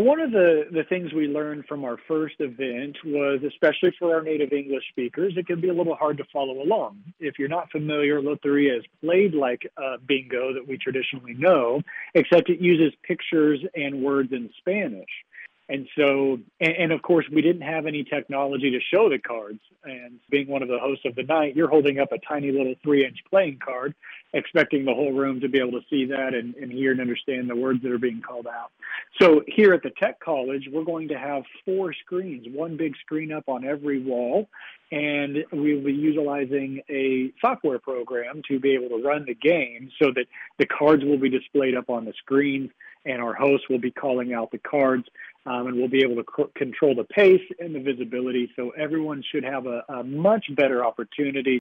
one of the things we learned from our first event was, especially for our native English speakers, it can be a little hard to follow along. If you're not familiar, Loteria is played like bingo that we traditionally know, except it uses pictures and words in Spanish. And so, and of course, we didn't have any technology to show the cards. And being one of the hosts of the night, you're holding up a tiny little 3-inch playing card, expecting the whole room to be able to see that and hear and understand the words that are being called out. So here at the Tech College, we're going to have 4 screens, one big screen up on every wall, and we'll be utilizing a software program to be able to run the game so that the cards will be displayed up on the screens, and our hosts will be calling out the cards. And we'll be able to control the pace and the visibility, so everyone should have a much better opportunity